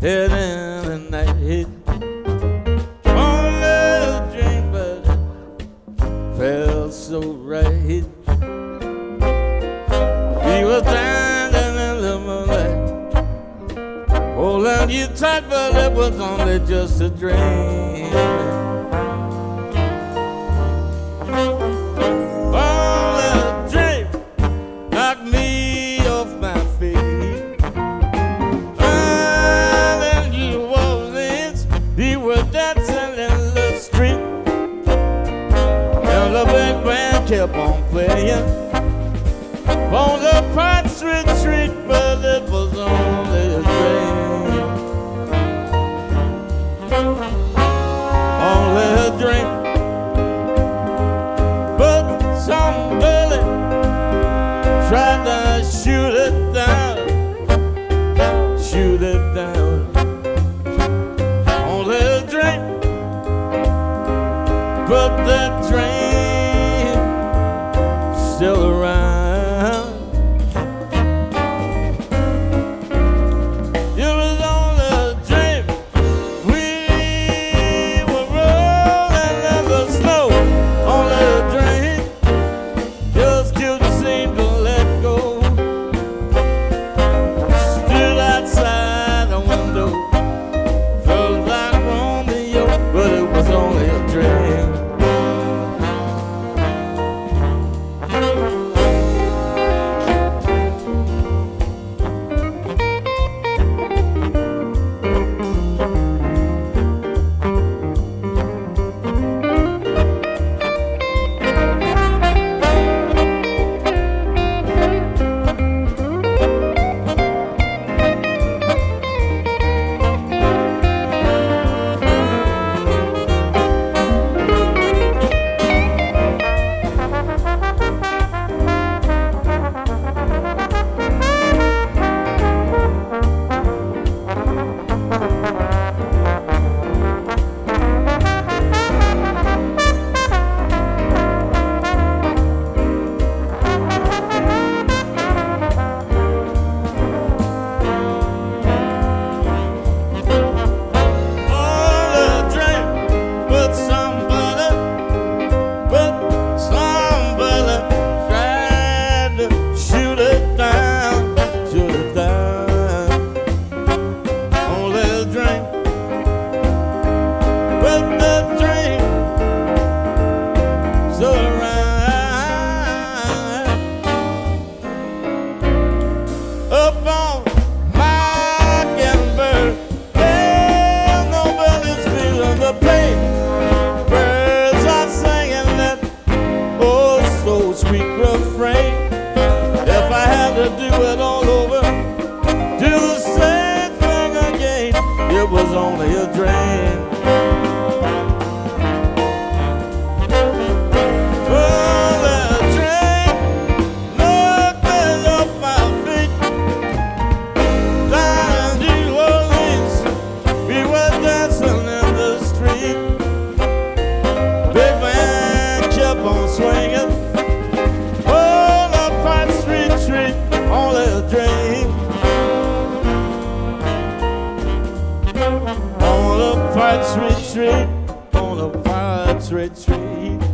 head in the night. Only a dream, but it felt so right. He was standing in the moonlight, holding you tight, but it was only just a dream. Only a dream knocked me off my feet. And then you were dancing in the street, and the big band kept on playing on the Pine Street street, but it was only a dream. Only a dream. But somebody tried to shoot it down, shoot it down. Only a dream. But that dream still around. It was only a dream. Only a dream. Nothing off my feet. Down in New Orleans, we were dancing in the street. Big band kept on swinging. Oh, the Pine Street street, only a dream. On the Pine Street street, on the Pine Street street.